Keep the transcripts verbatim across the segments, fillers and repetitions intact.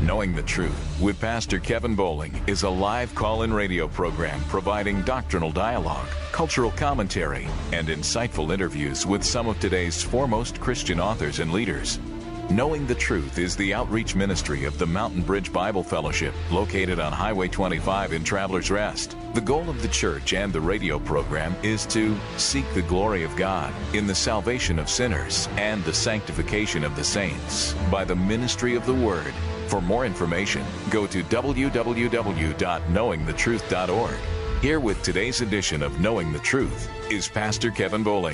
Knowing the Truth with Pastor Kevin Bowling is a live call-in radio program providing doctrinal dialogue, cultural commentary, and insightful interviews with some of today's foremost Christian authors and leaders. Knowing the Truth is the outreach ministry of the Mountain Bridge Bible Fellowship, located on Highway twenty-five in Travelers Rest. The goal of the church and the radio program is to seek the glory of God in the salvation of sinners and the sanctification of the saints by the ministry of the Word. For more information, go to w w w dot knowing the truth dot org. Here with today's edition of Knowing the Truth is Pastor Kevin Bowling.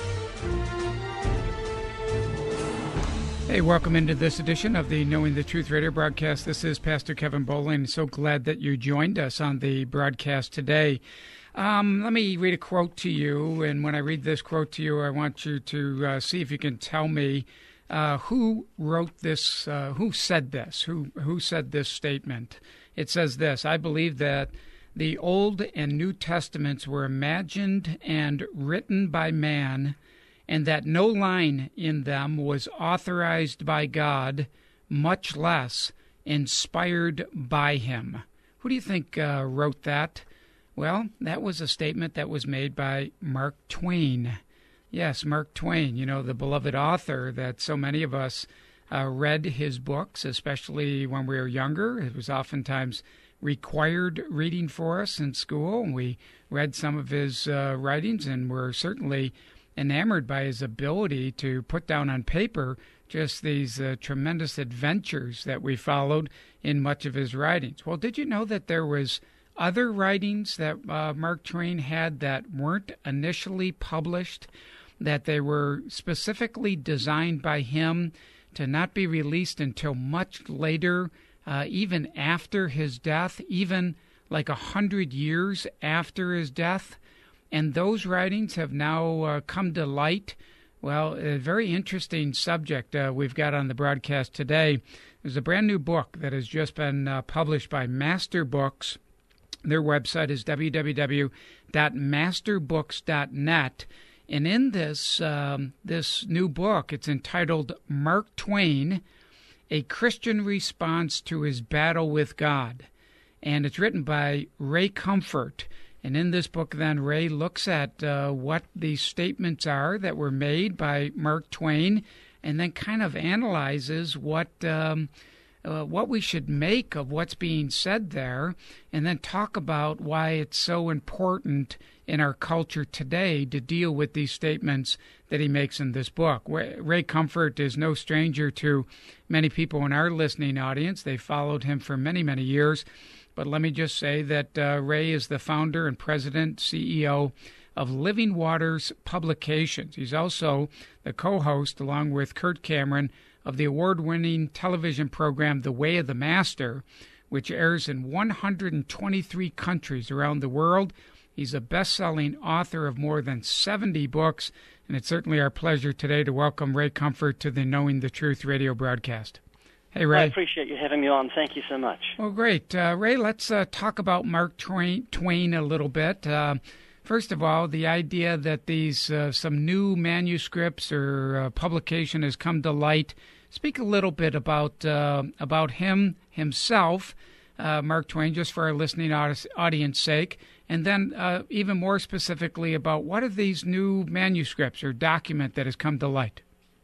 Hey, welcome into this edition of the Knowing the Truth radio broadcast. This is Pastor Kevin Bowling. So glad that you joined us on the broadcast today. Um, let me read a quote to you, and when I read this quote to you, I want you to uh, see if you can tell me uh, who wrote this, uh, who said this, who who said this statement. It says this: I believe that the Old and New Testaments were imagined and written by man, and that no line in them was authorized by God, much less inspired by him. Who do you think uh, wrote that? Well, that was a statement that was made by Mark Twain. Yes, Mark Twain, you know, the beloved author that so many of us uh, read his books, especially when we were younger. It was oftentimes required reading for us in school, and we read some of his uh, writings and were certainly enamored by his ability to put down on paper just these uh, tremendous adventures that we followed in much of his writings. Well, did you know that there was other writings that uh, Mark Twain had that weren't initially published, that they were specifically designed by him to not be released until much later, uh, even after his death, even like a hundred years after his death? And those writings have now uh, come to light. Well, a very interesting subject uh, we've got on the broadcast today. There's a brand new book that has just been uh, published by Master Books. Their website is w w w dot master books dot net. And in this, um, this new book, it's entitled Mark Twain, A Christian Response to His Battle with God. And it's written by Ray Comfort. And in this book, then, Ray looks at uh, what these statements are that were made by Mark Twain, and then kind of analyzes what um, uh, what we should make of what's being said there, and then talk about why it's so important in our culture today to deal with these statements that he makes in this book. Ray Comfort is no stranger to many people in our listening audience. They followed him for many, many years. But let me just say that uh, Ray is the founder and president, C E O of Living Waters Publications. He's also the co-host, along with Kurt Cameron, of the award-winning television program The Way of the Master, which airs in one hundred twenty-three countries around the world. He's a best-selling author of more than seventy books, and it's certainly our pleasure today to welcome Ray Comfort to the Knowing the Truth radio broadcast. Hey, Ray. I appreciate you having me on. Thank you so much. Well, great. Uh, Ray, let's uh, talk about Mark Twain, Twain a little bit. Uh, first of all, the idea that these uh, some new manuscripts or uh, publication has come to light. Speak a little bit about uh, about him himself, uh, Mark Twain, just for our listening audience sake, and then uh, even more specifically about what are these new manuscripts or document that has come to light.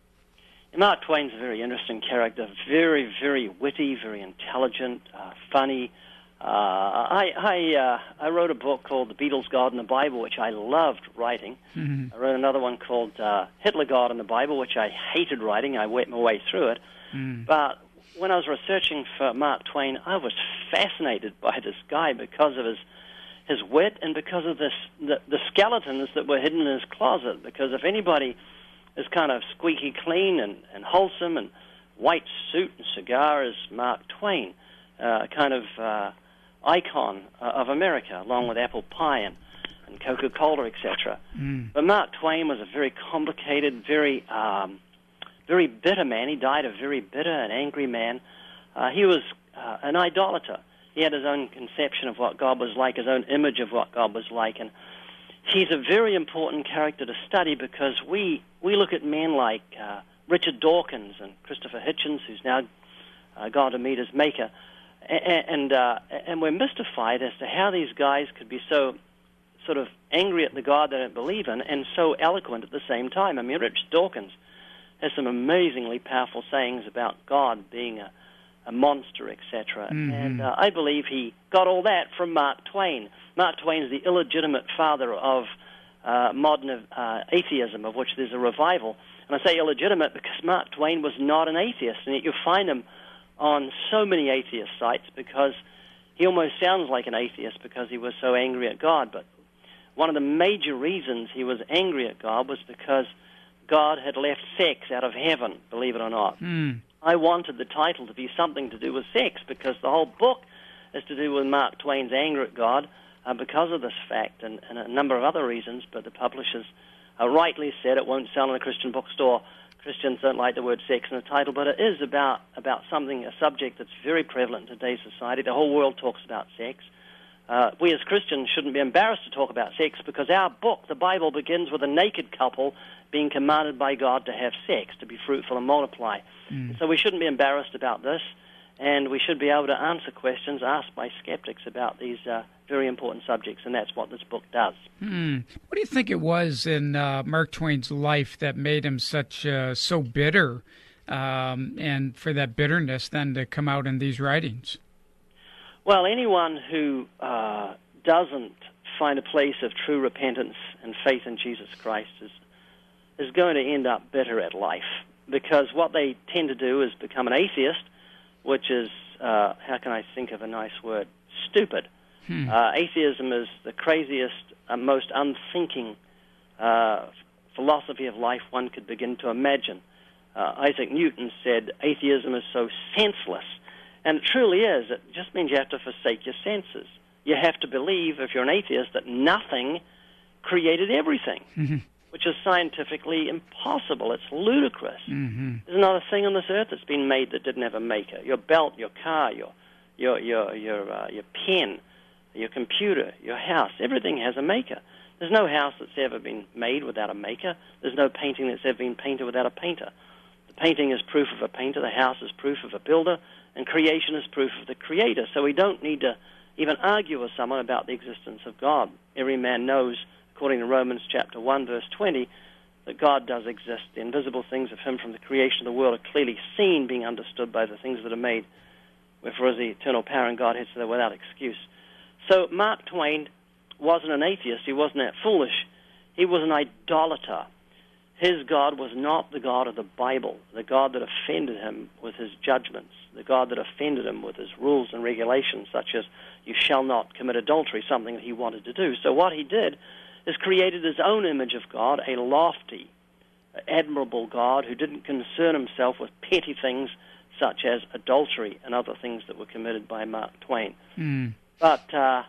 Mark Twain's a very interesting character, very, very witty, very intelligent, uh, funny. Uh, I I, uh, I wrote a book called The Beatles, God and the Bible, which I loved writing. Mm-hmm. I wrote another one called uh, Hitler, God and the Bible, which I hated writing. I went my way through it. Mm. But when I was researching for Mark Twain, I was fascinated by this guy because of his his wit and because of this the, the skeletons that were hidden in his closet. Because if anybody is kind of squeaky clean and, and wholesome and white suit and cigar is Mark Twain, uh, kind of uh, icon uh, of America, along with apple pie and, and Coca-Cola, et cetera. Mm. But Mark Twain was a very complicated, very um, very bitter man. He died a very bitter and angry man. Uh, he was uh, an idolater. He had his own conception of what God was like, his own image of what God was like, and he's a very important character to study because we we look at men like uh, Richard Dawkins and Christopher Hitchens, who's now uh, God to meet his maker. And, and, uh, and we're mystified as to how these guys could be so sort of angry at the God they don't believe in and so eloquent at the same time. I mean, Richard Dawkins has some amazingly powerful sayings about God being a, a monster, et cetera. Mm-hmm. And uh, I believe he got all that from Mark Twain. Mark Twain is the illegitimate father of uh, modern uh, atheism, of which there's a revival. And I say illegitimate because Mark Twain was not an atheist, and yet you find him on so many atheist sites because he almost sounds like an atheist because he was so angry at God. But one of the major reasons he was angry at God was because God had left sex out of heaven, believe it or not. Mm. I wanted the title to be something to do with sex because the whole book is to do with Mark Twain's anger at God uh, because of this fact and, and a number of other reasons, but the publishers uh, rightly said it won't sell in a Christian bookstore. Christians don't like the word sex in the title, but it is about, about something, a subject that's very prevalent in today's society. The whole world talks about sex. Uh, we as Christians shouldn't be embarrassed to talk about sex because our book, the Bible, begins with a naked couple being commanded by God to have sex, to be fruitful and multiply. Mm. So we shouldn't be embarrassed about this, and we should be able to answer questions asked by skeptics about these uh, very important subjects, and that's what this book does. Mm. What do you think it was in uh, Mark Twain's life that made him such uh, so bitter, um, and for that bitterness then to come out in these writings? Well, anyone who uh, doesn't find a place of true repentance and faith in Jesus Christ is is going to end up bitter at life, because what they tend to do is become an atheist, which is, uh, how can I think of a nice word, stupid. Hmm. Uh, atheism is the craziest, uh, most unthinking uh, philosophy of life one could begin to imagine. Uh, Isaac Newton said, atheism is so senseless. And it truly is. It just means you have to forsake your senses. You have to believe, if you're an atheist, that nothing created everything, mm-hmm. which is scientifically impossible. It's ludicrous. Mm-hmm. There's not a thing on this earth that's been made that didn't have a maker. Your belt, your car, your your your your, uh, your pen, your computer, your house, everything has a maker. There's no house that's ever been made without a maker. There's no painting that's ever been painted without a painter. The painting is proof of a painter. The house is proof of a builder. And creation is proof of the Creator. So we don't need to even argue with someone about the existence of God. Every man knows, according to Romans chapter one, verse twenty, that God does exist. The invisible things of Him from the creation of the world are clearly seen, being understood by the things that are made. Wherefore is the eternal power in Godhead, so they're without excuse. So Mark Twain wasn't an atheist. He wasn't that foolish. He was an idolater. His God was not the God of the Bible, the God that offended him with his judgments, the God that offended him with his rules and regulations, such as you shall not commit adultery, something that he wanted to do. So what he did is created his own image of God, a lofty, admirable God who didn't concern himself with petty things such as adultery and other things that were committed by Mark Twain. Mm. But uh,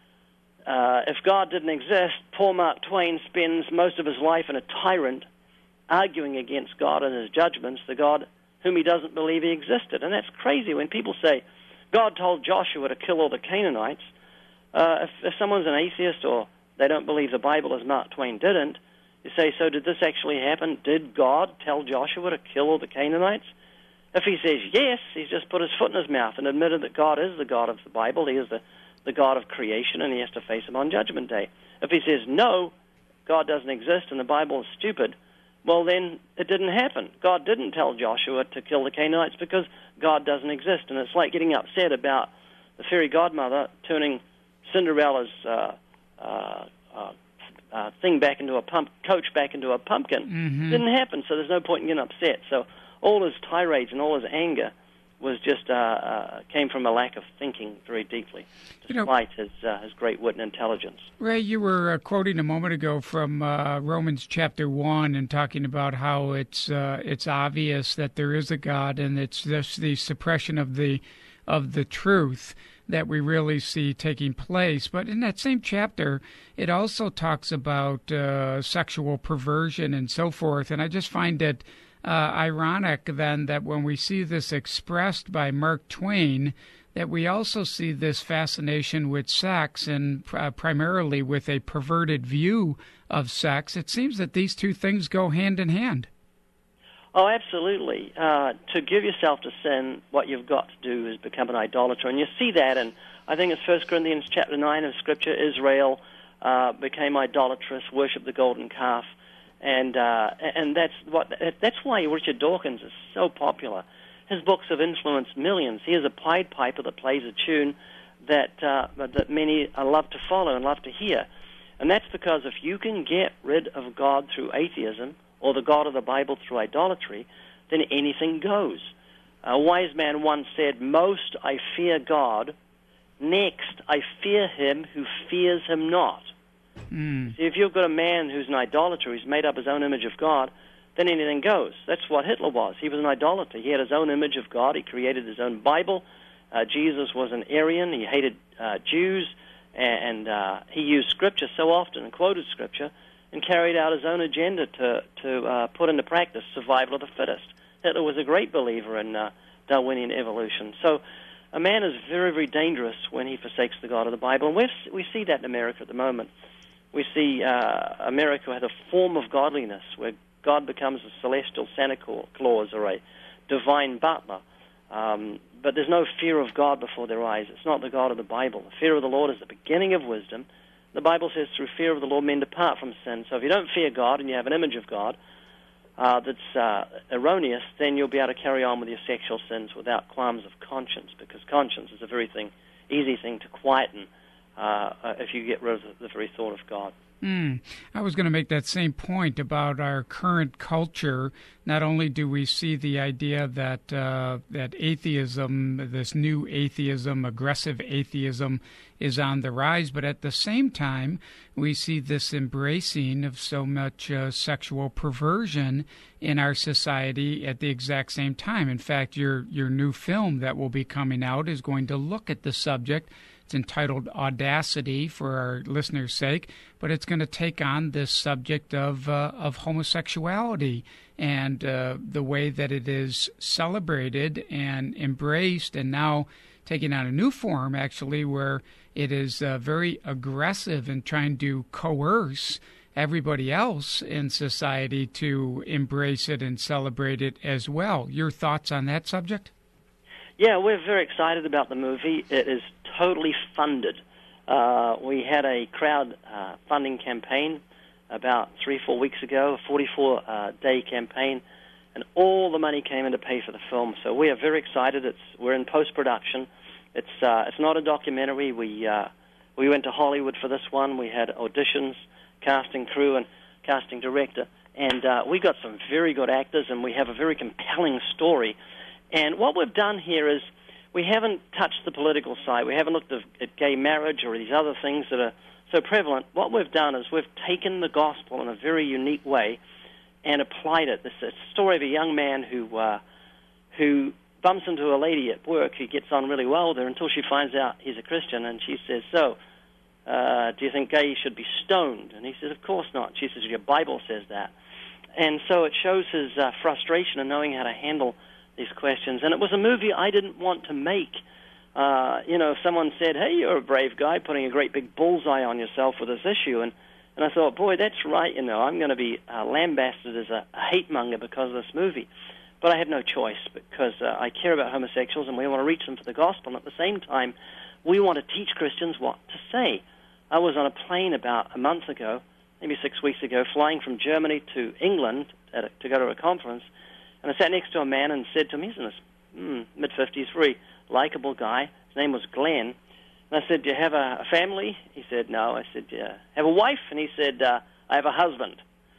uh, if God didn't exist, poor Mark Twain spends most of his life in a tyrant, arguing against God and his judgments, the God whom he doesn't believe he existed. And that's crazy when people say, God told Joshua to kill all the Canaanites. Uh, if, if someone's an atheist or they don't believe the Bible as Mark Twain didn't, you say, so did this actually happen? Did God tell Joshua to kill all the Canaanites? If he says yes, he's just put his foot in his mouth and admitted that God is the God of the Bible, he is the, the God of creation, and he has to face him on Judgment Day. If he says no, God doesn't exist and the Bible is stupid, well, then it didn't happen. God didn't tell Joshua to kill the Canaanites because God doesn't exist. And it's like getting upset about the fairy godmother turning Cinderella's uh, uh, uh, uh, thing back into a pump, coach back into a pumpkin. Mm-hmm. Didn't happen, so there's no point in getting upset. So all his tirades and all his anger was just uh, uh, came from a lack of thinking very deeply, despite you know, his uh, his great wit and intelligence. Ray, you were uh, quoting a moment ago from uh, Romans chapter one and talking about how it's uh, it's obvious that there is a God, and it's just the suppression of the of the truth that we really see taking place. But in that same chapter, it also talks about uh, sexual perversion and so forth, and I just find it Uh, ironic, then, that when we see this expressed by Mark Twain, that we also see this fascination with sex and uh, primarily with a perverted view of sex. It seems that these two things go hand in hand. Oh, absolutely. Uh, to give yourself to sin, what you've got to do is become an idolater. And you see that, and I think it's First Corinthians chapter nine of Scripture. Israel uh, became idolatrous, worshipped the golden calf. And uh, and that's what that's why Richard Dawkins is so popular. His books have influenced millions. He is a Pied Piper that plays a tune that uh, that many love to follow and love to hear. And that's because if you can get rid of God through atheism, or the God of the Bible through idolatry, then anything goes. A wise man once said, "Most I fear God, next I fear him who fears him not." Mm. See, if you've got a man who's an idolater, who's made up his own image of God, then anything goes. That's what Hitler was. He was an idolater. He had his own image of God. He created his own Bible. Uh, Jesus was an Aryan. He hated uh, Jews, and uh, he used Scripture so often and quoted Scripture and carried out his own agenda to, to uh, put into practice survival of the fittest. Hitler was a great believer in uh, Darwinian evolution. So a man is very, very dangerous when he forsakes the God of the Bible. And we've, we see that in America at the moment. We see uh, America has a form of godliness where God becomes a celestial Santa Claus or a divine butler. Um, but there's no fear of God before their eyes. It's not the God of the Bible. The fear of the Lord is the beginning of wisdom. The Bible says through fear of the Lord men depart from sin. So if you don't fear God and you have an image of God uh, that's uh, erroneous, then you'll be able to carry on with your sexual sins without qualms of conscience, because conscience is a very thing, easy thing to quieten Uh, uh, if you get rid of the, the very thought of God. Mm. I was going to make that same point about our current culture. Not only do we see the idea that uh, that atheism, this new atheism, aggressive atheism, is on the rise, but at the same time, we see this embracing of so much uh, sexual perversion in our society at the exact same time. In fact, your your new film that will be coming out is going to look at the subject. It's entitled Audacity for our listeners' sake, but it's going to take on this subject of uh, of homosexuality and uh, the way that it is celebrated and embraced, and now taking on a new form, actually, where it is uh, very aggressive in trying to coerce everybody else in society to embrace it and celebrate it as well. Your thoughts on that subject? Yeah, we're very excited about the movie. It is totally funded. Uh, we had a crowd uh, funding campaign about three, four weeks ago, a forty-four day uh, campaign, and all the money came in to pay for the film. So we are very excited. It's we're in post-production. It's uh, it's not a documentary. We uh, we went to Hollywood for this one. We had auditions, casting crew, and casting director, and uh, we got some very good actors, and we have a very compelling story. And what we've done here is we haven't touched the political side. We haven't looked at, at gay marriage or these other things that are so prevalent. What we've done is we've taken the gospel in a very unique way and applied it. This is a story of a young man who uh, who bumps into a lady at work who gets on really well with her until she finds out he's a Christian, and she says, so, uh, do you think gays should be stoned? And he says, of course not. She says, your Bible says that. And so it shows his uh, frustration in knowing how to handle these questions. And it was a movie I didn't want to make. Uh, you know, if someone said, hey, you're a brave guy putting a great big bullseye on yourself with this issue, and, and I thought, boy, that's right, you know, I'm going to be uh, lambasted as a, a hate monger because of this movie. But I had no choice, because uh, I care about homosexuals and we want to reach them for the gospel, and at the same time, we want to teach Christians what to say. I was on a plane about a month ago, maybe six weeks ago, flying from Germany to England at a, to go to a conference, and I sat next to a man and said to him, he's in his mm, mid-fifties, very likable guy. His name was Glenn. And I said, do you have a, a family? He said, no. I said, do you have a wife? And he said, uh, I have a husband.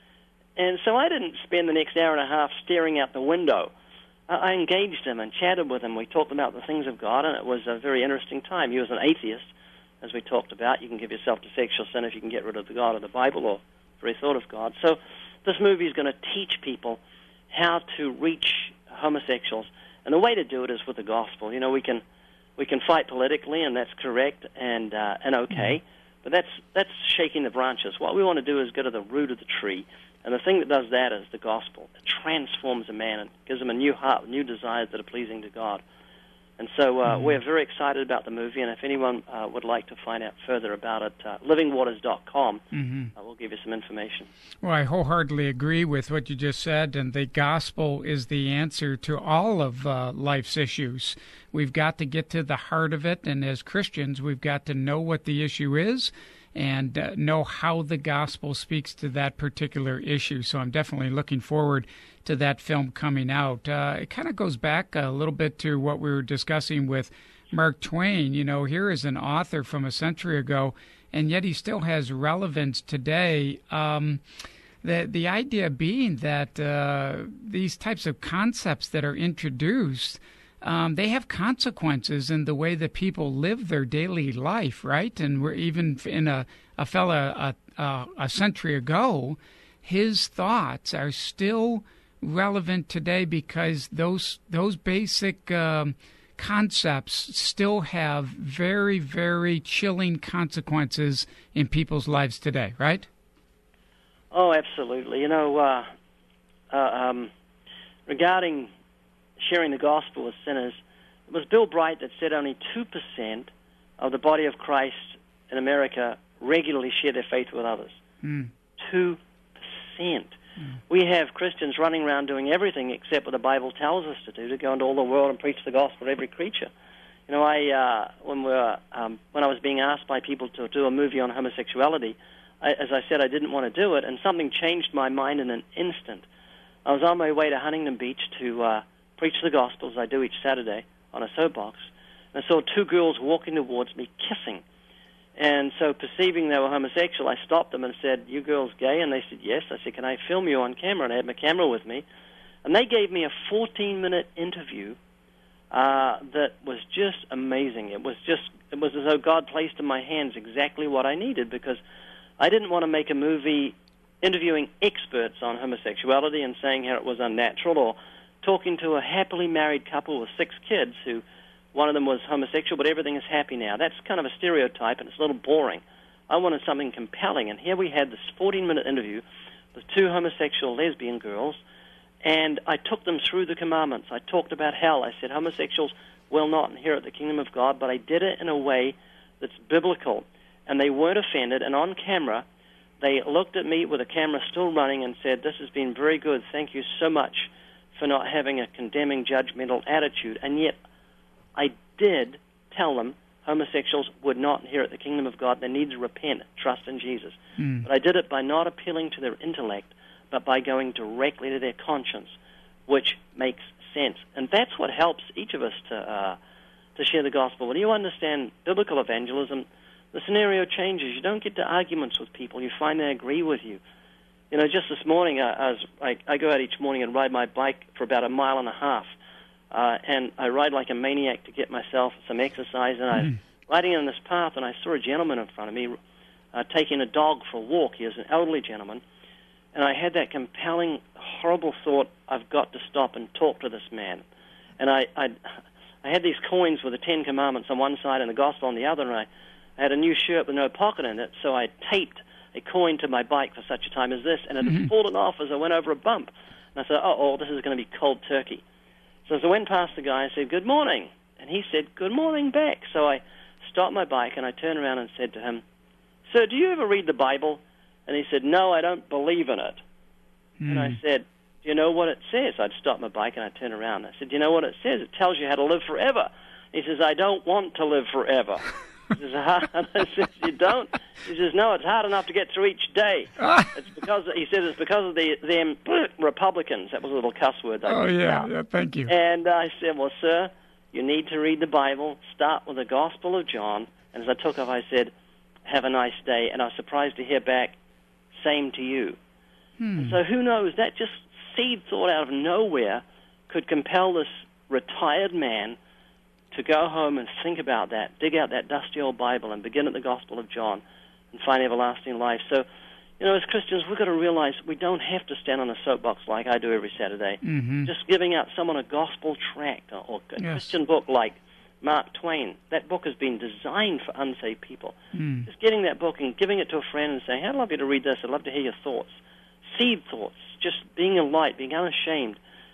And so I didn't spend the next hour and a half staring out the window. Uh, I engaged him and chatted with him. We talked about the things of God, and it was a very interesting time. He was an atheist, as we talked about. You can give yourself to sexual sin if you can get rid of the God of the Bible or the very thought of God. So this movie is going to teach people how to reach homosexuals, and the way to do it is with the gospel. You know, we can we can fight politically, and that's correct and uh, and okay, but that's that's shaking the branches. What we want to do is go to the root of the tree, and the thing that does that is the gospel. It transforms a man and gives him a new heart, new desires that are pleasing to God. And so uh, Mm-hmm. we're very excited about the movie, and if anyone uh, would like to find out further about it, uh, living waters dot com, Mm-hmm. uh, we'll give you some information. Well, I wholeheartedly agree with what you just said, and the gospel is the answer to all of uh, life's issues. We've got to get to the heart of it, and as Christians, we've got to know what the issue is and uh, know how the gospel speaks to that particular issue. So I'm definitely looking forward to that film coming out. Uh, it kind of goes back a little bit to what we were discussing with Mark Twain. You know, here is an author from a century ago, and yet he still has relevance today. Um, the the idea being that uh, these types of concepts that are introduced, um, they have consequences in the way that people live their daily life, right? And we're even in a a fella a, a, a century ago, his thoughts are still relevant today because those those basic um, concepts still have very, very chilling consequences in people's lives today, right? Oh, absolutely. You know, uh, uh, um, regarding sharing the gospel with sinners, it was Bill Bright that said only two percent of the body of Christ in America regularly share their faith with others. Mm. two percent. Mm. We have Christians running around doing everything except what the Bible tells us to do, to go into all the world and preach the gospel to every creature. You know, I uh, when we were, um, when I was being asked by people to do a movie on homosexuality, I, as I said, I didn't want to do it, and something changed my mind in an instant. I was on my way to Huntington Beach to uh, preach the gospel, as I do each Saturday, on a soapbox, and I saw two girls walking towards me kissing. And so, perceiving they were homosexual, I stopped them and said, "You girls gay?" And they said, "Yes." I said, "Can I film you on camera?" And I had my camera with me. And they gave me a fourteen-minute interview uh, that was just amazing. It was just, it was as though God placed in my hands exactly what I needed, because I didn't want to make a movie interviewing experts on homosexuality and saying how it was unnatural, or talking to a happily married couple with six kids who one of them was homosexual, but everything is happy now. That's kind of a stereotype, and it's a little boring. I wanted something compelling, and here we had this fourteen-minute interview with two homosexual lesbian girls, and I took them through the commandments. I talked about hell. I said homosexuals will not inherit the kingdom of God, but I did it in a way that's biblical, and they weren't offended, and on camera, they looked at me with the camera still running and said, "This has been very good. Thank you so much for not having a condemning, judgmental attitude." And yet, I did tell them homosexuals would not inherit the kingdom of God. They need to repent, trust in Jesus. Mm. But I did it by not appealing to their intellect, but by going directly to their conscience, which makes sense. And that's what helps each of us to uh, to share the gospel. When you understand biblical evangelism, the scenario changes. You don't get to arguments with people. You find they agree with you. You know, just this morning, I, I, was, I, I go out each morning and ride my bike for about a mile and a half. Uh, and I ride like a maniac to get myself some exercise, and I was riding on this path, and I saw a gentleman in front of me uh, taking a dog for a walk. He was an elderly gentleman, and I had that compelling, horrible thought, I've got to stop and talk to this man. And I I, I had these coins with the Ten Commandments on one side and the Gospel on the other, and I, I had a new shirt with no pocket in it, so I taped a coin to my bike for such a time as this, and it had mm-hmm. fallen off as I went over a bump. And I said, oh, oh, this is going to be cold turkey. So as I went past the guy, I said, "Good morning." And he said, "Good morning back." So I stopped my bike and I turned around and said to him, "Sir, do you ever read the Bible?" And he said, "No, I don't believe in it." Mm. And I said, "Do you know what it says?" I'd stopped my bike and I turned around. I said, "Do you know what it says? It tells you how to live forever." He says, "I don't want to live forever." He says, "Hard." I said, "You don't?" He says, "No, it's hard enough to get through each day." It's because he says it's because of the them Republicans. That was a little cuss word. I oh yeah, yeah, thank you. And I said, "Well, sir, you need to read the Bible. Start with the Gospel of John." And as I took off, I said, "Have a nice day." And I was surprised to hear back, "Same to you." Hmm. And so who knows? That just seed thought out of nowhere could compel this retired man to go home and think about that, dig out that dusty old Bible and begin at the Gospel of John and find everlasting life. So, you know, as Christians, we've got to realize we don't have to stand on a soapbox like I do every Saturday. Mm-hmm. Just giving out someone a gospel tract or, or a yes. Christian book like Mark Twain. That book has been designed for unsaved people. Mm. Just getting that book and giving it to a friend and saying, "I'd love you to read this. I'd love to hear your thoughts." Seed thoughts, just being a light, being unashamed,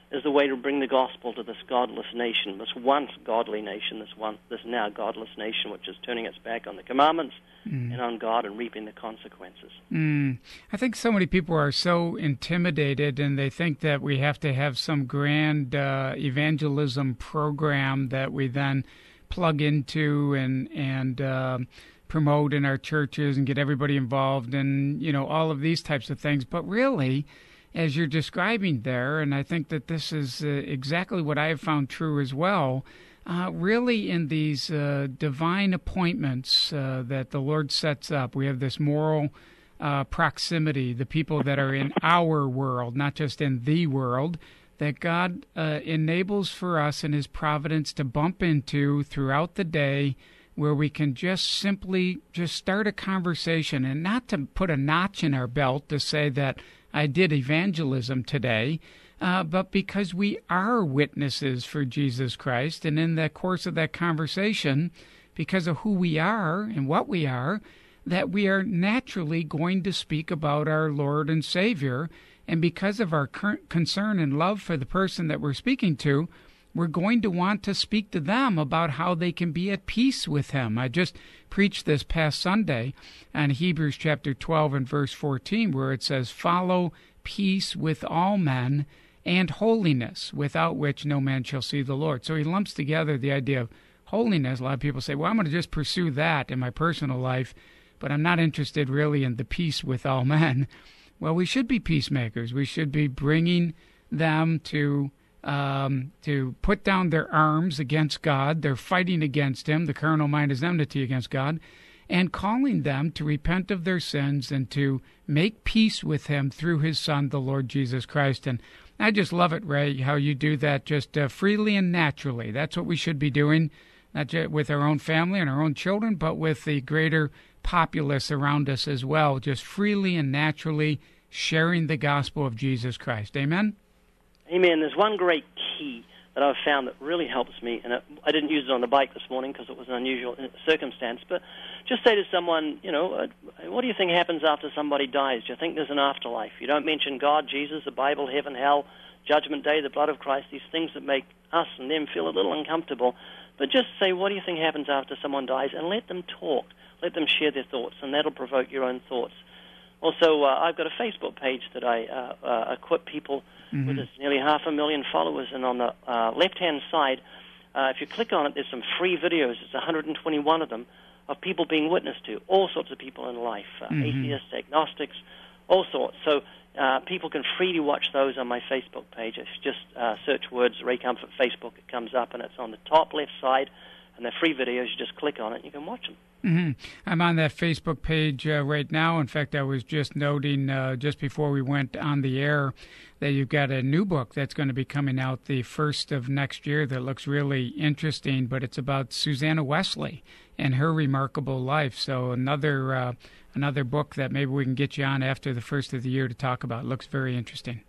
is the way to bring the gospel to this godless nation, this once godly nation, this one, this now godless nation, which is turning its back on the commandments mm. and on God and reaping the consequences. Mm. I think so many people are so intimidated, and they think that we have to have some grand uh, evangelism program that we then plug into and and uh, promote in our churches and get everybody involved and, you know, all of these types of things. But really, as you're describing there, and I think that this is uh, exactly what I have found true as well, uh, really in these uh, divine appointments uh, that the Lord sets up, we have this moral uh, proximity, the people that are in our world, not just in the world, that God uh, enables for us in His providence to bump into throughout the day, where we can just simply just start a conversation, and not to put a notch in our belt to say that I did evangelism today, uh, but because we are witnesses for Jesus Christ, and in the course of that conversation, because of who we are and what we are, that we are naturally going to speak about our Lord and Savior, and because of our current concern and love for the person that we're speaking to, we're going to want to speak to them about how they can be at peace with Him. I just preached this past Sunday on Hebrews chapter twelve and verse fourteen, where it says, "Follow peace with all men and holiness, without which no man shall see the Lord." So he lumps together the idea of holiness. A lot of people say, well, I'm going to just pursue that in my personal life, but I'm not interested really in the peace with all men. Well, we should be peacemakers. We should be bringing them to Um, to put down their arms against God. They're fighting against Him. The carnal mind is enmity against God, and calling them to repent of their sins and to make peace with Him through His Son, the Lord Jesus Christ. And I just love it, Ray, how you do that just uh, freely and naturally. That's what we should be doing, not just with our own family and our own children, but with the greater populace around us as well, just freely and naturally sharing the gospel of Jesus Christ. Amen? Amen. There's one great key that I've found that really helps me, and it, I didn't use it on the bike this morning because it was an unusual circumstance, but just say to someone, you know, uh, what do you think happens after somebody dies? Do you think there's an afterlife? You don't mention God, Jesus, the Bible, heaven, hell, Judgment Day, the blood of Christ, these things that make us and them feel a little uncomfortable, but just say, what do you think happens after someone dies, and let them talk. Let them share their thoughts, and that'll provoke your own thoughts. Also, uh, I've got a Facebook page that I uh, uh, equip people mm-hmm. with. It's nearly half a million followers, and on the uh, left-hand side, uh, if you click on it, there's some free videos. There's one hundred twenty-one of them of people being witnessed to, all sorts of people in life, uh, mm-hmm. atheists, agnostics, all sorts. So uh, people can freely watch those on my Facebook page. If you just uh, search words Ray Comfort Facebook, it comes up, and it's on the top left side, and they're free videos. You just click on it, and you can watch them. Mm-hmm. I'm on that Facebook page uh, right now. In fact, I was just noting uh, just before we went on the air that you've got a new book that's going to be coming out the first of next year that looks really interesting, but it's about Susanna Wesley and her remarkable life. So another uh, another book that maybe we can get you on after the first of the year to talk about. It looks very interesting.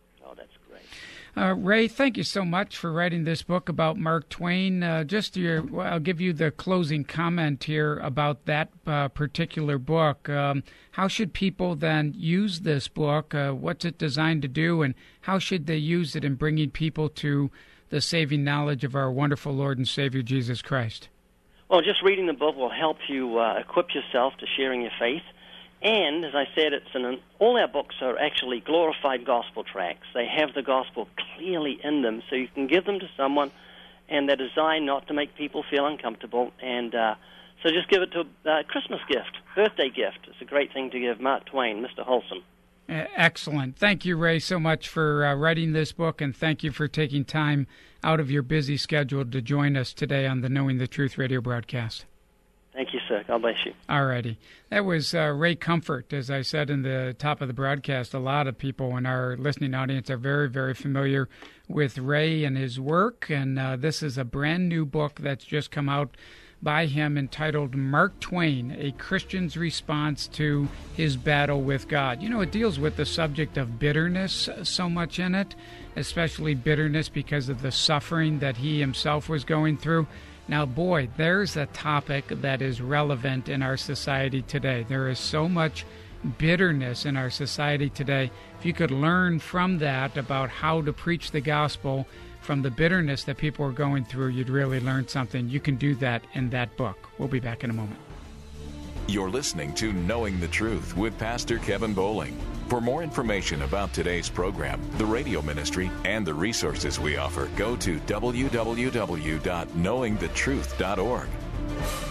Uh, Ray, thank you so much for writing this book about Mark Twain. Uh, just your, well, I'll give you the closing comment here about that uh, particular book. Um, how should people then use this book? Uh, what's it designed to do, and how should they use it in bringing people to the saving knowledge of our wonderful Lord and Savior, Jesus Christ? Well, just reading the book will help you uh, equip yourself to sharing your faith. And, as I said, it's an, all our books are actually glorified gospel tracts. They have the gospel clearly in them, so you can give them to someone, and they're designed not to make people feel uncomfortable. And uh, so just give it to a uh, Christmas gift, birthday gift. It's a great thing to give Mark Twain, Mister Wholesome. Excellent. Thank you, Ray, so much for uh, writing this book, and thank you for taking time out of your busy schedule to join us today on the Knowing the Truth radio broadcast. Thank you, sir. God bless you. All righty. That was uh, Ray Comfort. As I said in the top of the broadcast, a lot of people in our listening audience are very, very familiar with Ray and his work, and uh, this is a brand new book that's just come out by him entitled Mark Twain, A Christian's Response to His Battle with God. You know, it deals with the subject of bitterness so much in it, especially bitterness because of the suffering that he himself was going through. Now, boy, there's a topic that is relevant in our society today. There is so much bitterness in our society today. If you could learn from that about how to preach the gospel from the bitterness that people are going through, you'd really learn something. You can do that in that book. We'll be back in a moment. You're listening to Knowing the Truth with Pastor Kevin Bowling. For more information about today's program, the radio ministry, and the resources we offer, go to w w w dot knowing the truth dot org.